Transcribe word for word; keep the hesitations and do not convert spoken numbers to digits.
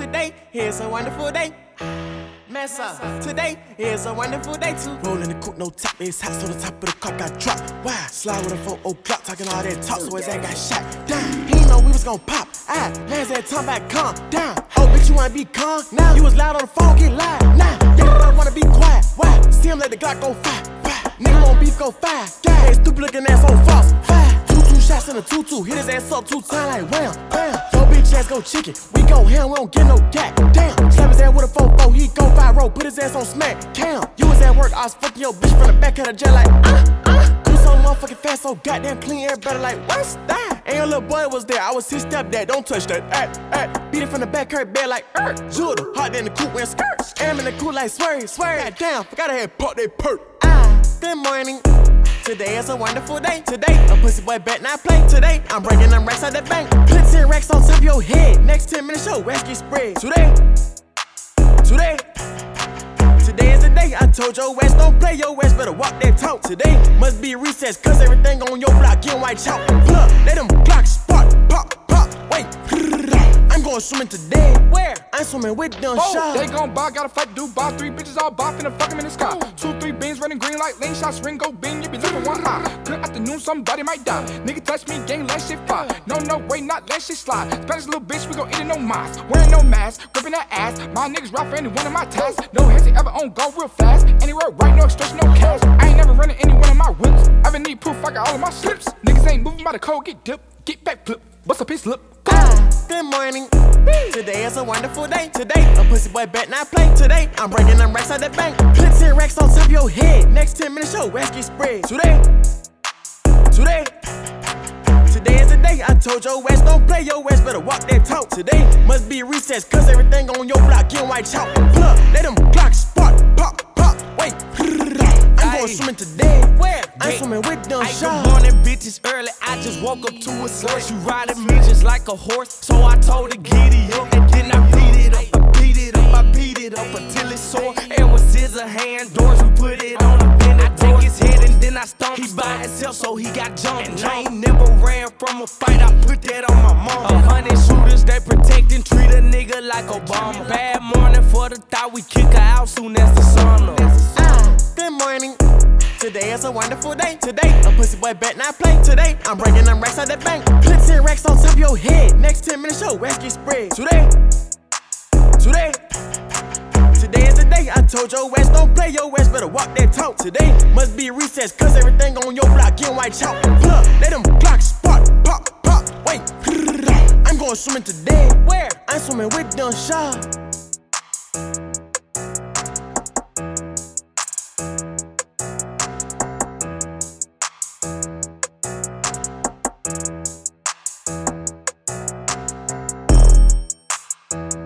Today is a wonderful day. Mess up. Today is a wonderful day too. Rollin' the coupe, no top, it's hot, so the top of the car got dropped. Wow, slide with a four o'clock, talking all that talk, so his ass got shot down. He ain't know we was gon' pop. Ah, man's that time back, calm down. Oh, bitch, you wanna be calm? Now you was loud on the phone, get loud. Now, nah, I wanna be quiet. Why? See him let the Glock go fire. Fire. Nigga won't beef, go fire. Hey, stupid looking ass on false. Fire. Two two shots in a two two, hit his ass up two times like wham, bam. Yo, bitch ass go chicken, we go ham, we don't get no gat. Damn, slap his ass with a four four, he go viral, put his ass on smack. Cam, you was at work, I was fucking your bitch from the back of the jet like uh uh. You so motherfucking fast, so goddamn clean, everybody like what's that? And your little boy was there, I was his stepdad, don't touch that. At at, beat it from the back, her bed like er. Judah, hot in the coupe wearing skirts, am in the coupe like swerve, swerve. Goddamn, forgot I had pop that perk. Ah, good morning. Today is a wonderful day. Today, a pussy boy bet not play. Today, I'm bringing them racks out the bank. Put ten racks on top of your head. Next ten minutes, your ass get spread. Today, today, today is the day. I told your ass don't play. Your ass better walk that talk. Today must be recess, cause everything on your block getting white chalk. Plug, let them clocks spark, pop, pop, wait. I'm going swimming today. Where? I'm swimming with them shots. They gon' buy, gotta fight, do buy. Three bitches all buy, finna fuck 'em in the sky. Two, three beans running green like lane shots. Ring go bean, you be looking one eye. Good afternoon, somebody might die. Nigga touch me, gang, let shit fly. No, no, way, not let shit slide. Spanish little bitch, we gon' eat it, no mice. Wearing no mask, gripping that ass. My niggas rap for any one of my tasks. No hands, they ever on go real fast. Anywhere right, no extortion, no cash. I ain't never running any one of my whips. Ever need proof, I got all of my slips. Niggas ain't moving by the code, get dipped. Get back, flip, bust up his lip. Ah, good morning. Today is a wonderful day. Today, a pussy boy bet not play. Today, I'm bringing them racks out the bank. Put ten racks on top of your head. Next ten minutes, your ass get spread. Today, today, today is the day. I told your ass don't play. Your ass better walk that talk. Today must be recess, cause everything on your block getting white chalk. Plug, let them clocks spark, pop, pop, wait. I'm going swimming today. Where? I'm swimming with them shots. Good morning, bitches, early. I just woke up to a source. You riding me just like a horse. So I told her, giddy up. And then I beat it up. I beat it up. I beat it up until it's sore. It was scissor hand doors. We put it on the bend. I take his head and then I stomp. He by himself, so he got jumped. And I ain't never ran from a fight. I put that on my mom. A hundred shooters, they protect and treat a nigga like Obama. Bad morning for the thought. We kick her out soon as the sun up. Ah, good morning. Today is a wonderful day. Today, a pussy boy bet not play. Today, I'm bringing them racks out the bank. Put ten racks on top of your head. Next ten minutes, your ass get spread. Today, today, today is the day. I told your ass don't play. Your ass better walk that talk. Today must be recess, cause everything on your block getting white chalk. Plug, let them clocks spark, pop, pop, wait. I'm going swimming today. Where? I'm swimming with them shots. You